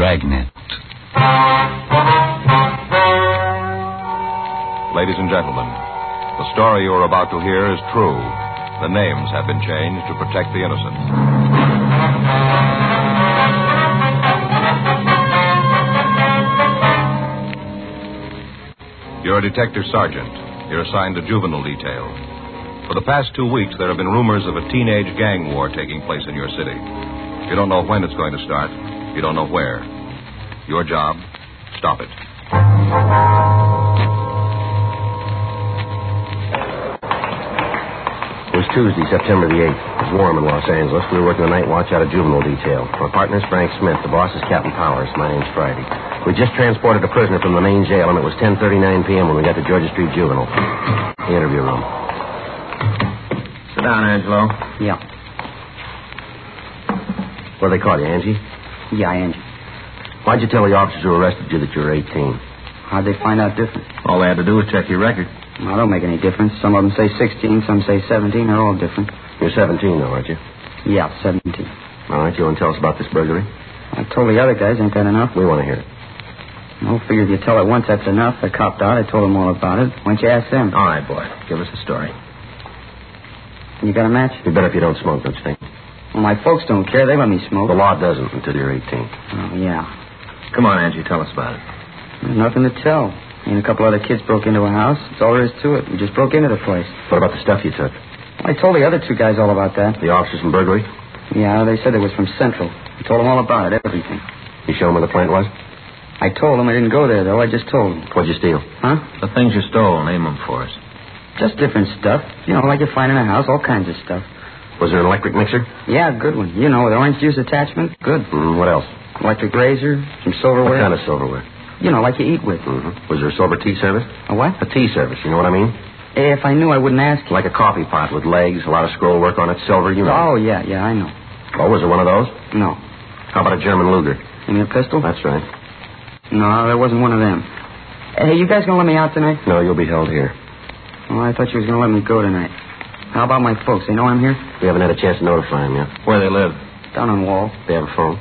Dragnet. Ladies and gentlemen, the story you are about to hear is true. The names have been changed to protect the innocent. You're a detective sergeant. You're assigned to juvenile detail. For the past 2 weeks, there have been rumors of a teenage gang war taking place in your city. You don't know when it's going to start. You don't know where. Your job, stop it. It was Tuesday, September the 8th. It was warm in Los Angeles. We were working the night watch out of juvenile detail. My partner's Frank Smith. The boss is Captain Powers. My name's Friday. We just transported a prisoner from the main jail, and it was 10:39 p.m. when we got to Georgia Street Juvenile. The interview room. Sit down, Angelo. Yeah. What do they call you, Angie? Yeah, Angie. Why'd you tell the officers who arrested you that you were 18? How'd they find out different? All they had to do was check your record. Well, don't make any difference. Some of them say 16, some say 17. They're all different. You're 17, though, aren't you? Yeah, 17. All right, you want to tell us about this burglary? I told the other guys. Ain't that enough? We want to hear it. Well, figured if you tell it once, that's enough. They copped out. I told them all about it. Why don't you ask them? All right, boy. Give us the story. You got a match? It'd be better if you don't smoke, don't you think? Well, my folks don't care. They let me smoke. The law doesn't until you're 18. Oh, yeah. Come on, Angie. Tell us about it. There's nothing to tell. Me and a couple other kids broke into a house. That's all there is to it. We just broke into the place. What about the stuff you took? I told the other two guys all about that. The officers from burglary? Yeah, they said it was from Central. I told them all about it, everything. You show them where the plant was? I told them I didn't go there, though. I just told them. What'd you steal? Huh? The things you stole, name them for us. Just different stuff. You know, like you find in a house, all kinds of stuff. Was there an electric mixer? Yeah, good one. You know, with orange juice attachment. Good. What else? Electric razor, some silverware. What kind of silverware? You know, like you eat with. Mm-hmm. Was there a silver tea service? A what? A tea service, you know what I mean? If I knew, I wouldn't ask you. Like a coffee pot with legs, a lot of scroll work on it, silver, you know. Oh, yeah, I know. Oh, was there one of those? No. How about a German Luger? You mean a pistol? That's right. No, there wasn't one of them. Hey, you guys gonna let me out tonight? No, you'll be held here. Oh, I thought you was gonna let me go tonight. How about my folks? They know I'm here? We haven't had a chance to notify them yet. Where they live? Down on Wall. They have a phone?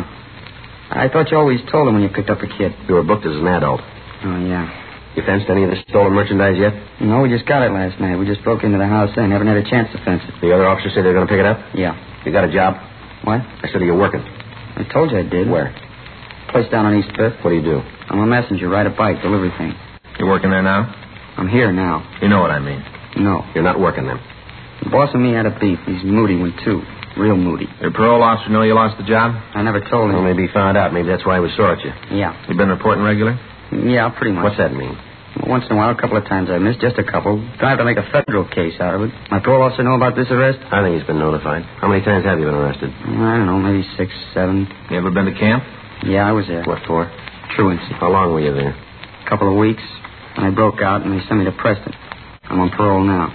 I thought you always told them when you picked up a kid. You were booked as an adult. Oh, yeah. You fenced any of the stolen merchandise yet? No, we just got it last night. We just broke into the house then. Haven't had a chance to fence it. The other officers say they're going to pick it up? Yeah. You got a job? What? I said, are you working? I told you I did. Where? Place down on East Fifth. What do you do? I'm a messenger. Ride a bike. Delivery thing. You working there now? I'm here now. You know what I mean. No. You're not working then? The boss and me had a beef. He's moody one, too. Real moody. Your parole officer know you lost the job? I never told him. Well, maybe he found out. Maybe that's why he was sore at you. Yeah. You been reporting regular? Yeah, pretty much. What's that mean? Well, once in a while, a couple of times I missed. Just a couple. Don't have to make a federal case out of it. My parole officer know about this arrest? I think he's been notified. How many times have you been arrested? I don't know, maybe 6, 7. You ever been to camp? Yeah, I was there. What for? Truancy. How long were you there? A couple of weeks. And I broke out, and they sent me to Preston. I'm on parole now.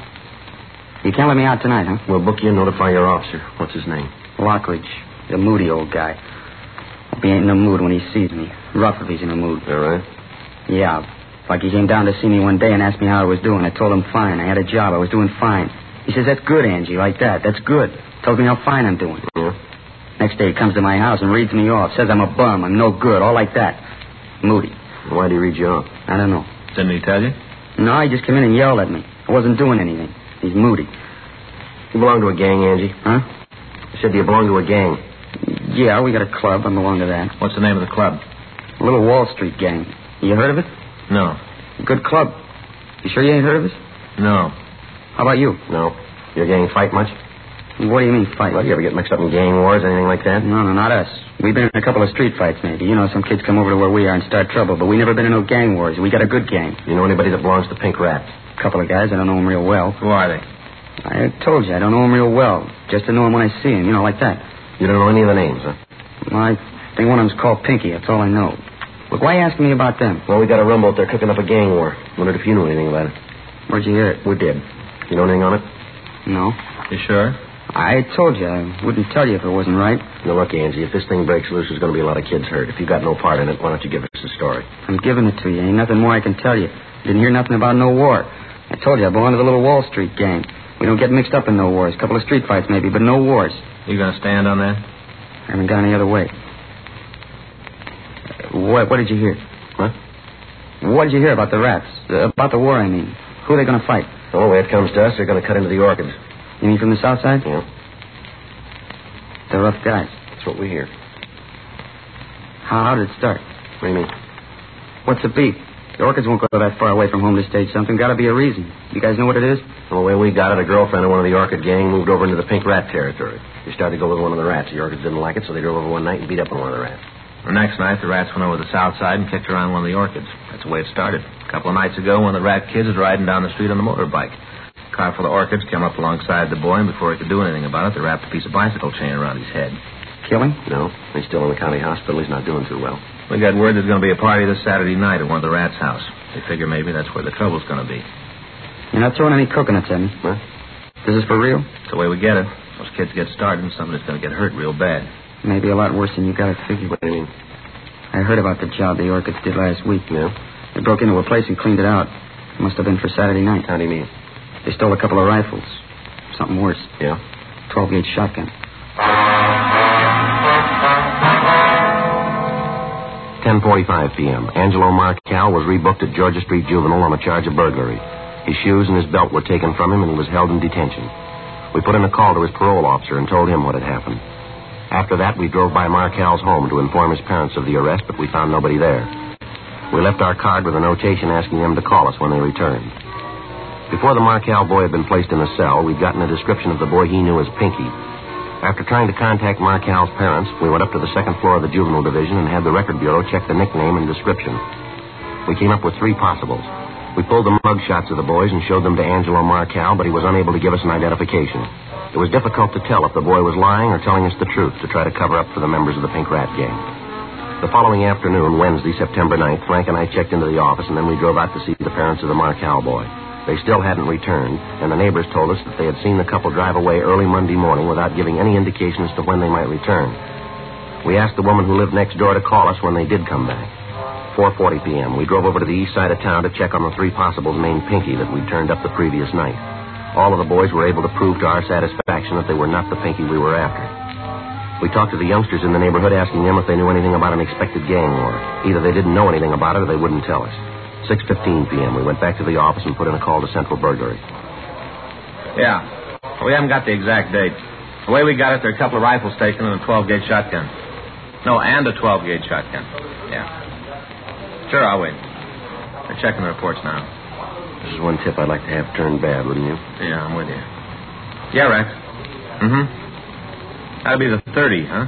You can't let me out tonight, huh? We'll book you and notify your officer. What's his name? Lockridge. The moody old guy. Hope he ain't in the mood when he sees me. Rough if he's in a mood. All right. Yeah. Like he came down to see me one day and asked me how I was doing. I told him fine. I had a job. I was doing fine. He says, that's good, Angie, like that. That's good. Tells me how fine I'm doing. Yeah. Next day he comes to my house and reads me off. Says I'm a bum. I'm no good. All like that. Moody. Why did he read you off? I don't know. Didn't he tell you? No, he just came in and yelled at me. I wasn't doing anything. He's moody. You belong to a gang, Angie? Huh? I said, do you belong to a gang? Yeah, we got a club. I belong to that. What's the name of the club? A little Wall Street gang. You heard of it? No. Good club. You sure you ain't heard of us? No. How about you? No. Your gang fight much? What do you mean, fight? Well, you ever get mixed up in gang wars, anything like that? No, not us. We've been in a couple of street fights, maybe. You know, some kids come over to where we are and start trouble, but we never been in no gang wars. We got a good gang. You know anybody that belongs to Pink Rat? A couple of guys. I don't know them real well. Who are they? I told you, I don't know them real well. Just to know them when I see them, you know, like that. You don't know any of the names, huh? Well, I think one of them's called Pinky. That's all I know. Look, why are you asking me about them? Well, we got a rumble. They're cooking up a gang war. Wondered if you knew anything about it. Where'd you hear it? We did. You know anything on it? No. You sure? I told you. I wouldn't tell you if it wasn't right. Now, look, Angie, if this thing breaks loose, there's going to be a lot of kids hurt. If you got no part in it, why don't you give us the story? I'm giving it to you. Ain't nothing more I can tell you. Didn't hear nothing about no war. I told you I belong to the little Wall Street gang. We don't get mixed up in no wars. A couple of street fights, maybe, but no wars. You gonna stand on that? I haven't got any other way. What did you hear? Huh? What did you hear about the rats? About the war, I mean. Who are they going to fight? Oh, when it comes to us, they're going to cut into the orchids. You mean from the south side? Yeah. They're rough guys. That's what we hear. How did it start? What do you mean? What's the beat? The orchids won't go that far away from home to stage something. Got to be a reason. You guys know what it is? Well, the way we got it, a girlfriend of one of the orchid gang moved over into the pink rat territory. She started to go with one of the rats. The orchids didn't like it, so they drove over one night and beat up on one of the rats. The next night, the rats went over the south side and kicked around one of the orchids. That's the way it started. A couple of nights ago, one of the rat kids was riding down the street on a motorbike. A car full of orchids came up alongside the boy, and before he could do anything about it, they wrapped a piece of bicycle chain around his head. Killing? No, he's still in the county hospital. He's not doing too well. We got word there's going to be a party this Saturday night at one of the rats' house. They figure maybe that's where the trouble's going to be. You're not throwing any coconuts at me. Huh? This is for real? It's the way we get it. Those kids get started, and somebody's going to get hurt real bad. Maybe a lot worse than you got it figured. What do you mean? I heard about the job the orchids did last week. Yeah? They broke into a place and cleaned it out. It must have been for Saturday night. How do you mean? They stole a couple of rifles. Something worse. Yeah? 12-gauge shotgun. 10:45 p.m. Angelo Marcal was rebooked at Georgia Street Juvenile on a charge of burglary. His shoes and his belt were taken from him, and he was held in detention. We put in a call to his parole officer and told him what had happened. After that, we drove by Marcal's home to inform his parents of the arrest, but we found nobody there. We left our card with a notation asking them to call us when they returned. Before the Marcal boy had been placed in a cell, we'd gotten a description of the boy he knew as Pinky. After trying to contact Marcal's parents, we went up to the second floor of the juvenile division and had the record bureau check the nickname and description. We came up with 3 possibles. We pulled the mug shots of the boys and showed them to Angelo Marcal, but he was unable to give us an identification. It was difficult to tell if the boy was lying or telling us the truth to try to cover up for the members of the Pink Rat Gang. The following afternoon, Wednesday, September 9th, Frank and I checked into the office, and then we drove out to see the parents of the Marcal boy. They still hadn't returned, and the neighbors told us that they had seen the couple drive away early Monday morning without giving any indication as to when they might return. We asked the woman who lived next door to call us when they did come back. 4:40 p.m., we drove over to the east side of town to check on the 3 possibles named Pinky that we'd turned up the previous night. All of the boys were able to prove to our satisfaction that they were not the Pinky we were after. We talked to the youngsters in the neighborhood, asking them if they knew anything about an expected gang war. Either they didn't know anything about it or they wouldn't tell us. 6:15 p.m., we went back to the office and put in a call to Central Burglary. Yeah. We haven't got the exact date. The way we got it, there are a couple of rifles taken and a 12-gauge shotgun. No, and a 12-gauge shotgun. Yeah. Sure, I'll wait. They're checking the reports now. This is one tip I'd like to have turned bad, wouldn't you? Yeah, I'm with you. Yeah, Rex. Mm-hmm. That'll be the 30, huh?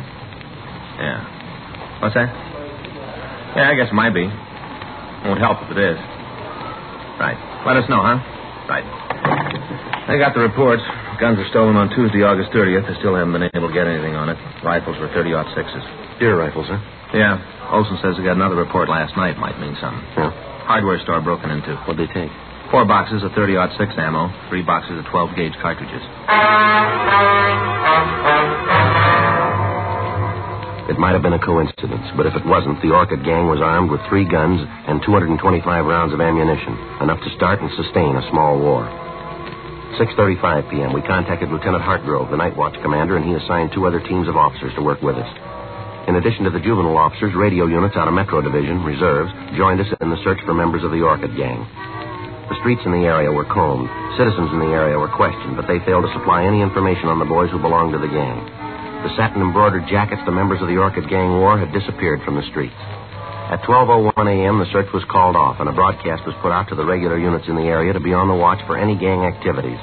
Yeah. What's that? Yeah, I guess it might be. Won't help if it is. Right. Let us know, huh? Right. I got the reports. Guns were stolen on Tuesday, August 30th. They still haven't been able to get anything on it. Rifles were 30-06s. Deer rifles, huh? Yeah. Olson says they got another report last night. Might mean something. Yeah. Hardware store broken into. What'd they take? 4 boxes of 30-06 ammo, 3 boxes of 12-gauge cartridges. It might have been a coincidence, but if it wasn't, the Orchid Gang was armed with 3 guns and 225 rounds of ammunition, enough to start and sustain a small war. 6:35 p.m., we contacted Lieutenant Hartgrove, the night watch commander, and he assigned 2 other teams of officers to work with us. In addition to the juvenile officers, radio units out of Metro Division, reserves, joined us in the search for members of the Orchid Gang. The streets in the area were combed. Citizens in the area were questioned, but they failed to supply any information on the boys who belonged to the gang. The satin-embroidered jackets the members of the Orchid Gang wore had disappeared from the streets. At 12:01 a.m., the search was called off, and a broadcast was put out to the regular units in the area to be on the watch for any gang activities.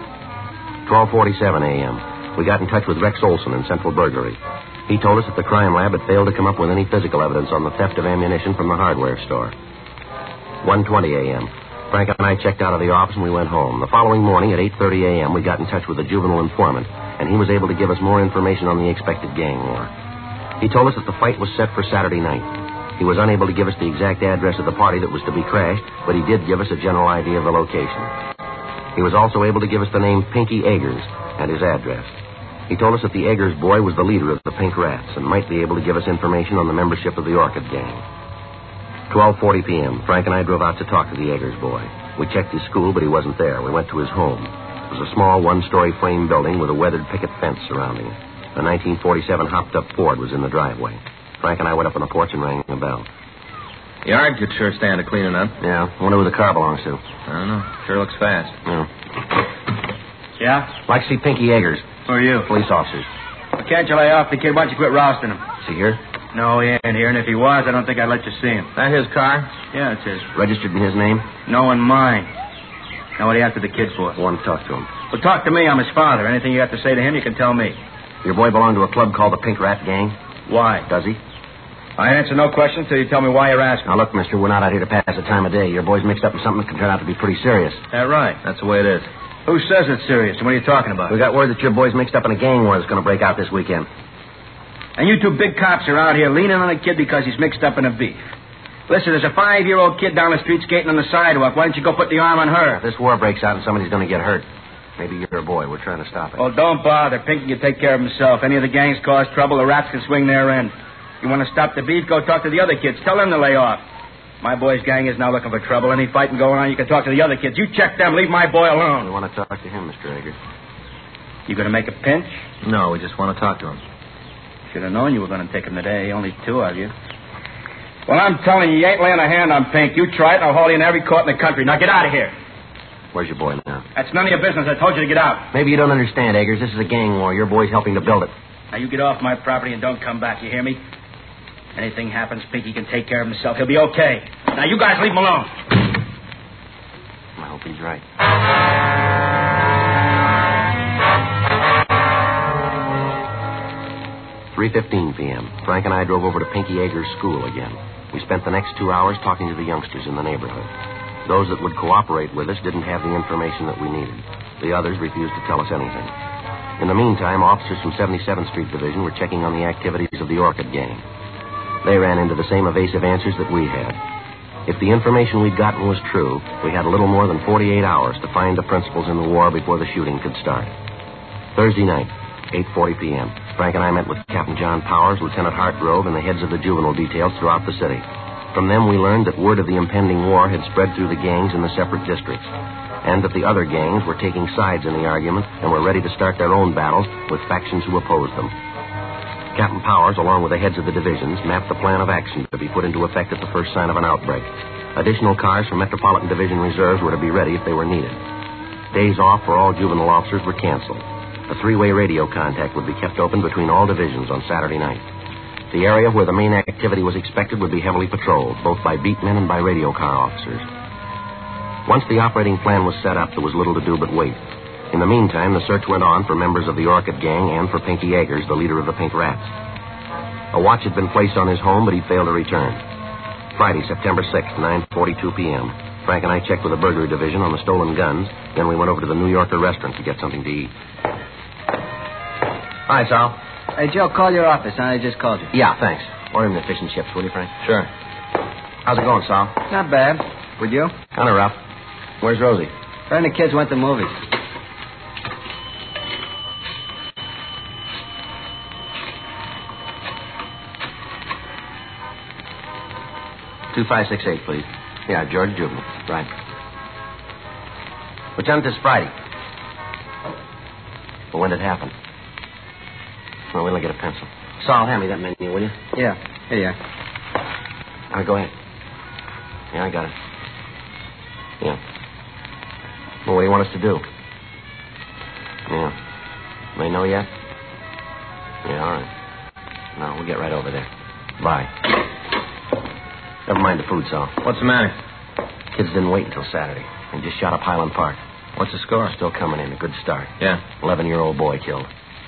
12:47 a.m., we got in touch with Rex Olson in Central Burglary. He told us that the crime lab had failed to come up with any physical evidence on the theft of ammunition from the hardware store. 1:20 a.m., Frank and I checked out of the office and we went home. The following morning at 8:30 a.m., we got in touch with a juvenile informant, and he was able to give us more information on the expected gang war. He told us that the fight was set for Saturday night. He was unable to give us the exact address of the party that was to be crashed, but he did give us a general idea of the location. He was also able to give us the name Pinky Eggers and his address. He told us that the Eggers boy was the leader of the Pink Rats and might be able to give us information on the membership of the Orchid Gang. 12:40 p.m., Frank and I drove out to talk to the Eggers boy. We checked his school, but he wasn't there. We went to his home. It was a small one-story frame building with a weathered picket fence surrounding it. A 1947 hopped-up Ford was in the driveway. Frank and I went up on the porch and rang the bell. Yard could sure stand a cleaning up. Yeah, wonder who the car belongs to. I don't know. Sure looks fast. Yeah. Yeah? Like to see Pinky Eggers. Who are you? Police officers. Well, can't you lay off the kid? Why don't you quit rousting him? Is he here? No, he ain't here, and if he was, I don't think I'd let you see him. That his car? Yeah, it's his. Registered in his name? No, in mine. Now, what are you after the kid for? I want to talk to him. Well, talk to me. I'm his father. Anything you have to say to him, you can tell me. Your boy belonged to a club called the Pink Rat Gang? Why? Does he? I answer no questions till you tell me why you're asking. Now, look, mister, we're not out here to pass the time of day. Your boy's mixed up in something that can turn out to be pretty serious. That right. That's the way it is. Who says it's serious, and what are you talking about? We got word that your boy's mixed up in a gang war that's going to break out this weekend. And you two big cops are out here leaning on a kid because he's mixed up in a beef. Listen, there's a 5-year-old kid down the street skating on the sidewalk. Why don't you go put the arm on her? If this war breaks out and somebody's going to get hurt, maybe you're a boy. We're trying to stop it. Oh, don't bother. Pinky can take care of himself. Any of the gangs cause trouble, the rats can swing their end. You want to stop the beef, go talk to the other kids. Tell them to lay off. My boy's gang is now looking for trouble. Any fighting going on, you can talk to the other kids. You check them. Leave my boy alone. We want to talk to him, Mr. Eggers. You going to make a pinch? No, we just want to talk to him. Should have known you were going to take him today. Only 2 of you. Well, I'm telling you, you ain't laying a hand on Pink. You try it, and I'll haul you in every court in the country. Now get out of here. Where's your boy now? That's none of your business. I told you to get out. Maybe you don't understand, Eggers. This is a gang war. Your boy's helping to build it. Now you get off my property and don't come back. You hear me? Anything happens, Pinky can take care of himself. He'll be okay. Now you guys leave him alone. I hope he's right. 3:15 p.m. Frank and I drove over to Pinky Eggers' school again. We spent the next 2 hours talking to the youngsters in the neighborhood. Those that would cooperate with us didn't have the information that we needed. The others refused to tell us anything. In the meantime, officers from 77th Street Division were checking on the activities of the Orchid Gang. They ran into the same evasive answers that we had. If the information we'd gotten was true, we had a little more than 48 hours to find the principals in the war before the shooting could start. Thursday night, 8:40 p.m., Frank and I met with Captain John Powers, Lieutenant Hartgrove, and the heads of the juvenile details throughout the city. From them, we learned that word of the impending war had spread through the gangs in the separate districts, and that the other gangs were taking sides in the argument and were ready to start their own battles with factions who opposed them. Captain Powers, along with the heads of the divisions, mapped the plan of action to be put into effect at the first sign of an outbreak. Additional cars from Metropolitan Division reserves were to be ready if they were needed. Days off for all juvenile officers were canceled. A 3-way radio contact would be kept open between all divisions on Saturday night. The area where the main activity was expected would be heavily patrolled, both by beat men and by radio car officers. Once the operating plan was set up, there was little to do but wait. In the meantime, the search went on for members of the Orchid Gang and for Pinky Eggers, the leader of the Pink Rats. A watch had been placed on his home, but he'd failed to return. Friday, September 6th, 9:42 p.m. Frank and I checked with the burglary division on the stolen guns. Then we went over to the New Yorker restaurant to get something to eat. Hi, Sal. Hey, Joe, call your office. I just called you. Yeah, thanks. Order him the fish and chips, will you, Frank? Sure. How's it going, Sal? Not bad. Would you? Kind of rough. Where's Rosie? Her and the kids went to movies. $2568, please. Yeah, George Juvenile. Right. Lieutenant, this Friday. Well, when did it happen? Well, we'll get a pencil. Saul, hand me that menu, will you? Yeah. Here you are. All right, go ahead. Yeah, I got it. Yeah. Well, what do you want us to do? Yeah. They know yet? Yeah, all right. No, we'll get right over there. Bye. Never mind the food, Sal. What's the matter? Kids didn't wait until Saturday. They just shot up Highland Park. What's the score? Still coming in. A good start. Yeah. 11-year-old boy killed.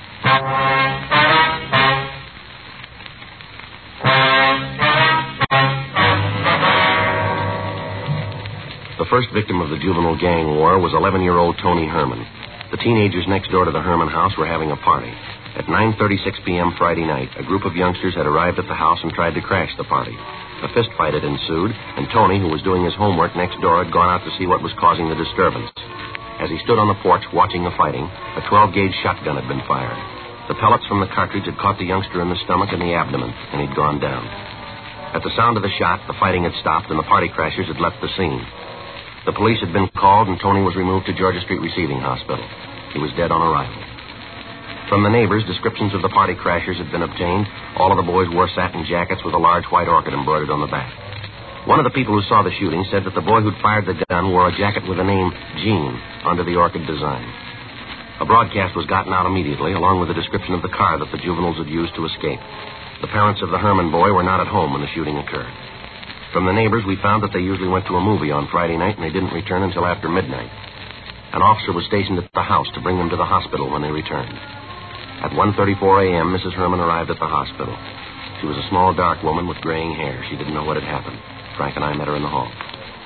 The first victim of the juvenile gang war was 11-year-old Tony Herman. The teenagers next door to the Herman house were having a party. At 9:36 p.m. Friday night, a group of youngsters had arrived at the house and tried to crash the party. A fistfight had ensued, and Tony, who was doing his homework next door, had gone out to see what was causing the disturbance. As he stood on the porch watching the fighting, a 12-gauge shotgun had been fired. The pellets from the cartridge had caught the youngster in the stomach and the abdomen, and he'd gone down. At the sound of the shot, the fighting had stopped, and the party crashers had left the scene. The police had been called, and Tony was removed to Georgia Street Receiving Hospital. He was dead on arrival. From the neighbors, descriptions of the party crashers had been obtained. All of the boys wore satin jackets with a large white orchid embroidered on the back. One of the people who saw the shooting said that the boy who'd fired the gun wore a jacket with the name Gene under the orchid design. A broadcast was gotten out immediately, along with a description of the car that the juveniles had used to escape. The parents of the Herman boy were not at home when the shooting occurred. From the neighbors, we found that they usually went to a movie on Friday night, and they didn't return until after midnight. An officer was stationed at the house to bring them to the hospital when they returned. At 1:34 a.m., Mrs. Herman arrived at the hospital. She was a small, dark woman with graying hair. She didn't know what had happened. Frank and I met her in the hall.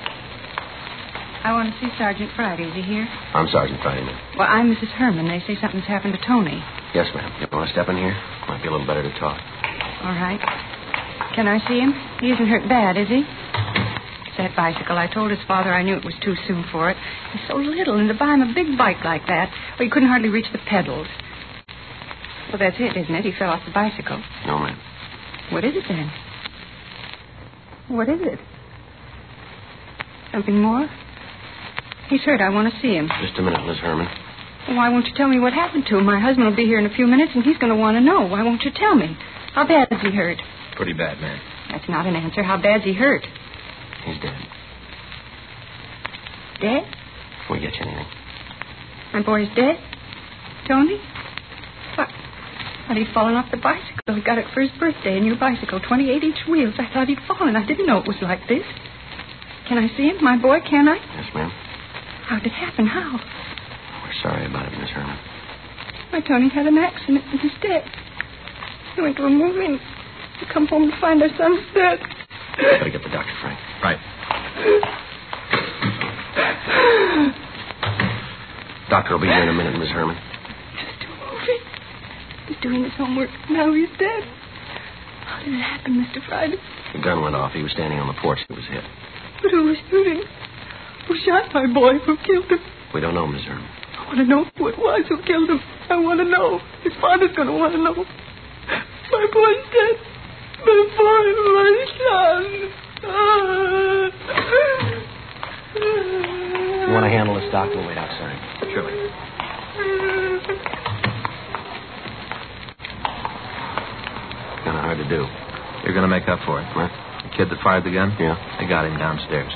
I want to see Sergeant Friday. Is he here? I'm Sergeant Friday, ma'am. Well, I'm Mrs. Herman. They say something's happened to Tony. Yes, ma'am. You want to step in here? Might be a little better to talk. All right. Can I see him? He isn't hurt bad, is he? It's that bicycle. I told his father I knew it was too soon for it. He's so little, and to buy him a big bike like that, well, he couldn't hardly reach the pedals. Well, that's it, isn't it? He fell off the bicycle. No, ma'am. What is it, then? What is it? Something more? He's hurt. I want to see him. Just a minute, Miss Herman. Well, why won't you tell me what happened to him? My husband will be here in a few minutes, and he's going to want to know. Why won't you tell me? How bad is he hurt? Pretty bad, man. That's not an answer. How bad's he hurt? He's dead. Dead? Will we get you anything? My boy's dead? Tony? What? Well, he'd fallen off the bicycle. He got it for his birthday, a new bicycle, 28-inch wheels. I thought he'd fallen. I didn't know it was like this. Can I see him, my boy? Can I? Yes, ma'am. How'd it happen? How? We're sorry about it, Miss Herman. My Tony had an accident and he's dead. He went to a movie and he come home to find our son's dead. Better get the doctor, Frank. Right. Doctor will be here in a minute, Miss Herman. Just a movie. He's doing his homework. Now he's dead. How did it happen, Mr. Friday? The gun went off. He was standing on the porch. He was hit. But who was shooting? Who shot my boy? Who killed him? We don't know, Miss Herman. I want to know who it was who killed him. I want to know. His father's going to want to know. My boy's dead. My boy, my son. You want to handle this, Doc? We'll wait outside. Surely. Kind of hard to do. You're going to make up for it. What? The kid that fired the gun? Yeah. They got him downstairs.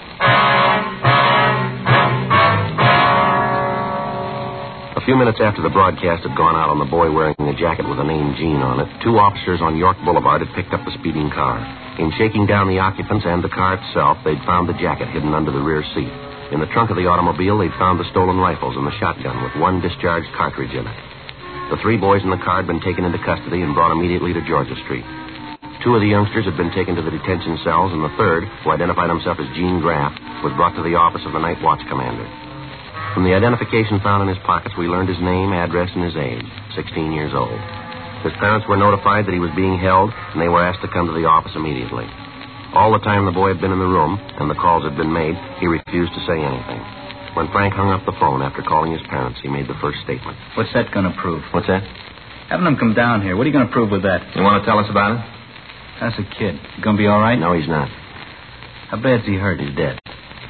A few minutes after the broadcast had gone out on the boy wearing a jacket with the name Gene on it, two officers on York Boulevard had picked up the speeding car. In shaking down the occupants and the car itself, they'd found the jacket hidden under the rear seat. In the trunk of the automobile, they'd found the stolen rifles and the shotgun with one discharged cartridge in it. The three boys in the car had been taken into custody and brought immediately to Georgia Street. Two of the youngsters had been taken to the detention cells, and the third, who identified himself as Gene Graff, was brought to the office of the night watch commander. From the identification found in his pockets, we learned his name, address, and his age, 16 years old. His parents were notified that he was being held, and they were asked to come to the office immediately. All the time the boy had been in the room, and the calls had been made, he refused to say anything. When Frank hung up the phone after calling his parents, he made the first statement. What's that going to prove? What's that? Having them come down here. What are you going to prove with that? You want to tell us about it? That's a kid. You going to be all right? No, he's not. How bad's he hurt? He's dead.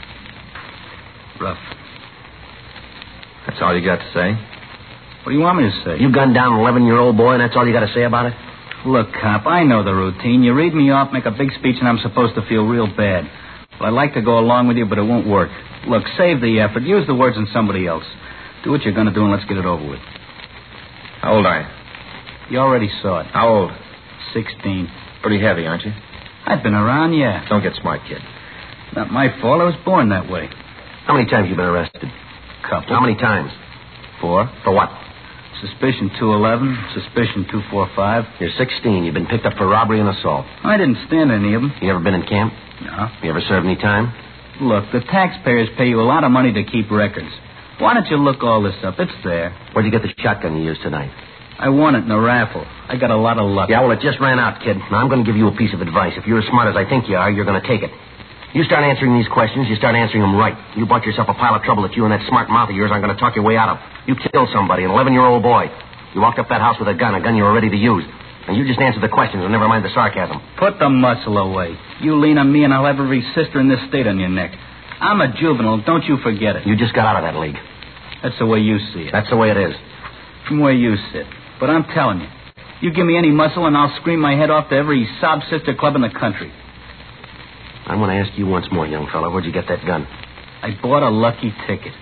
Rough. That's all you got to say? What do you want me to say? You gunned down an 11-year-old boy, and that's all you got to say about it? Look, cop, I know the routine. You read me off, make a big speech, and I'm supposed to feel real bad. Well, I'd like to go along with you, but it won't work. Look, save the effort. Use the words in somebody else. Do what you're going to do, and let's get it over with. How old are you? You already saw it. How old? 16. Pretty heavy, aren't you? I've been around, yeah. Don't get smart, kid. Not my fault. I was born that way. How many times you been arrested? Couple. How many times? 4. For what? Suspicion 211, suspicion 245. You're 16. You've been picked up for robbery and assault. I didn't stand any of them. You ever been in camp? No. You ever served any time? Look, the taxpayers pay you a lot of money to keep records. Why don't you look all this up? It's there. Where'd you get the shotgun you used tonight? I won it in a raffle. I got a lot of luck. Yeah, well, it just ran out, kid. Now, I'm going to give you a piece of advice. If you're as smart as I think you are, you're going to take it. You start answering these questions, you start answering them right. You bought yourself a pile of trouble that you and that smart mouth of yours aren't going to talk your way out of. You killed somebody, an 11-year-old boy. You walked up that house with a gun you were ready to use. And you just answer the questions and never mind the sarcasm. Put the muscle away. You lean on me and I'll have every sister in this state on your neck. I'm a juvenile. Don't you forget it. You just got out of that league. That's the way you see it. That's the way it is. From where you sit. But I'm telling you, you give me any muscle and I'll scream my head off to every sob sister club in the country. I'm going to ask you once more, young fella. Where'd you get that gun? I bought a lucky ticket.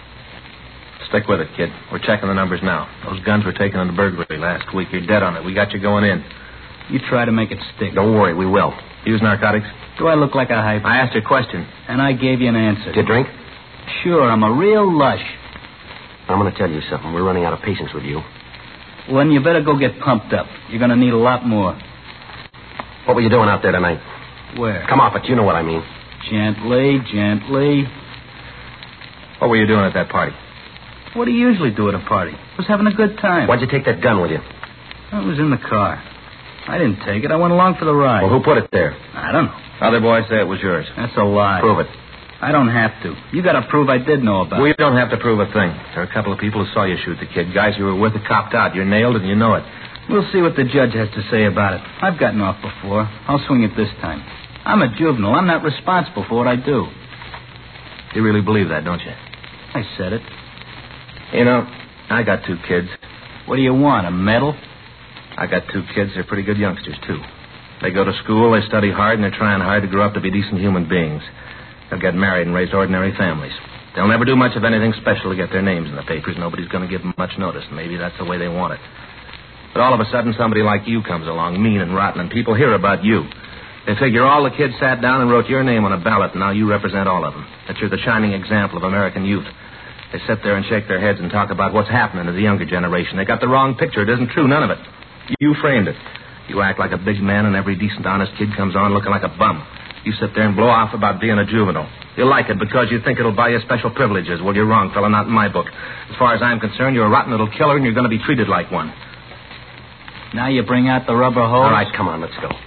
Stick with it, kid. We're checking the numbers now. Those guns were taken in the burglary last week. You're dead on it. We got you going in. You try to make it stick. Don't worry, we will. Use narcotics? Do I look like a hype? I asked you a question. And I gave you an answer. Did you drink? Sure, I'm a real lush. I'm going to tell you something. We're running out of patience with you. Well, then you better go get pumped up. You're going to need a lot more. What were you doing out there tonight? Where? Come off it. You know what I mean. Gently, gently. What were you doing at that party? What do you usually do at a party? Was having a good time. Why'd you take that gun with you? I was in the car. I didn't take it. I went along for the ride. Well, who put it there? I don't know. Other boys say it was yours. That's a lie. Prove it. I don't have to. You got to prove I did know about it. We don't have to prove a thing. There are a couple of people who saw you shoot the kid. Guys who were with it copped out. You're nailed and you know it. We'll see what the judge has to say about it. I've gotten off before. I'll swing it this time. I'm a juvenile. I'm not responsible for what I do. You really believe that, don't you? I said it. You know, I got 2 kids. What do you want, a medal? I got 2 kids. They're pretty good youngsters, too. They go to school, they study hard, and they're trying hard to grow up to be decent human beings. They'll get married and raise ordinary families. They'll never do much of anything special to get their names in the papers. Nobody's going to give them much notice. Maybe that's the way they want it. But all of a sudden, somebody like you comes along, mean and rotten, and people hear about you. They figure all the kids sat down and wrote your name on a ballot, and now you represent all of them. That you're the shining example of American youth. They sit there and shake their heads and talk about what's happening to the younger generation. They got the wrong picture. It isn't true, none of it. You framed it. You act like a big man, and every decent, honest kid comes on looking like a bum. You sit there and blow off about being a juvenile. You like it because you think it'll buy you special privileges. Well, you're wrong, fella, not in my book. As far as I'm concerned, you're a rotten little killer, and you're going to be treated like one. Now you bring out the rubber hose? All right, come on, let's go.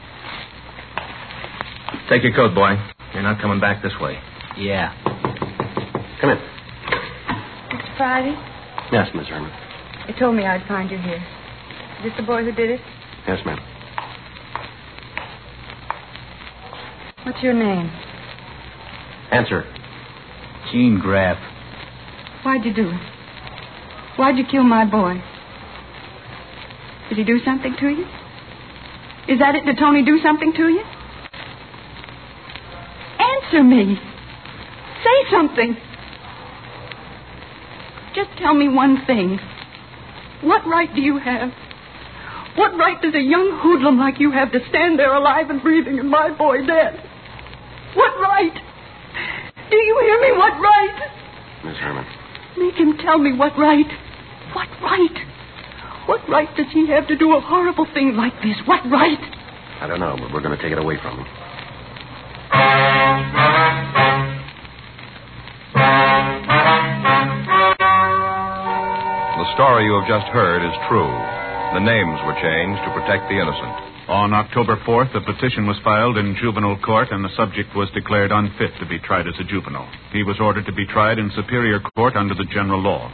Take your coat, boy. You're not coming back this way. Yeah. Come in. Mr. Friday? Yes, Miss Herman. They told me I'd find you here. Is this the boy who did it? Yes, ma'am. What's your name? Answer. Gene Graff. Why'd you do it? Why'd you kill my boy? Did he do something to you? Is that it? Did Tony do something to you? Answer me. Say something. Just tell me one thing. What right do you have? What right does a young hoodlum like you have to stand there alive and breathing and my boy dead? What right? Do you hear me? What right? Miss Herman. Make him tell me what right. What right? What right does he have to do a horrible thing like this? What right? I don't know, but we're going to take it away from him. The story you have just heard is true. The names were changed to protect the innocent. On October 4th, a petition was filed in juvenile court, and the subject was declared unfit to be tried as a juvenile. He was ordered to be tried in superior court under the general law.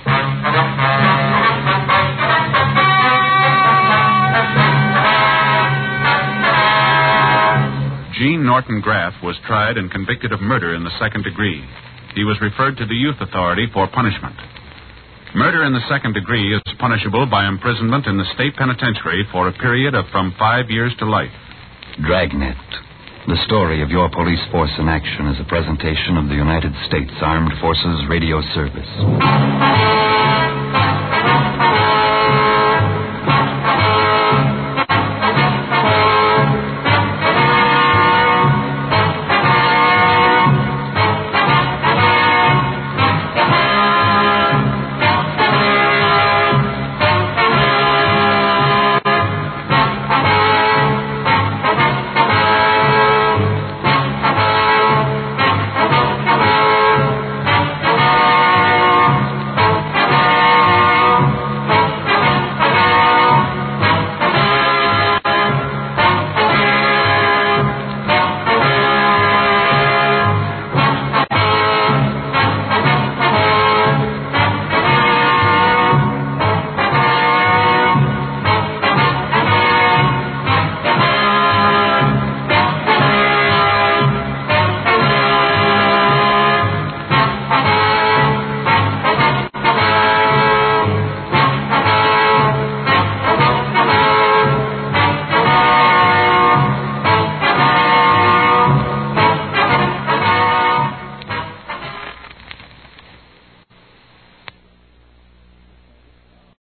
Gene Norton Graff was tried and convicted of murder in the second degree. He was referred to the Youth Authority for punishment. Murder in the second degree is punishable by imprisonment in the state penitentiary for a period of from 5 years to life. Dragnet, the story of your police force in action, is a presentation of the United States Armed Forces Radio Service.